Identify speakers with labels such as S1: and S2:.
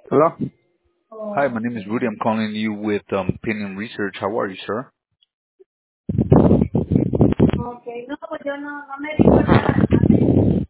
S1: Hola.
S2: Hi, my name is Rudy. I'm calling you with Opinion Research. How are you, sir?
S1: Ok, no, pues yo no me dijo nada.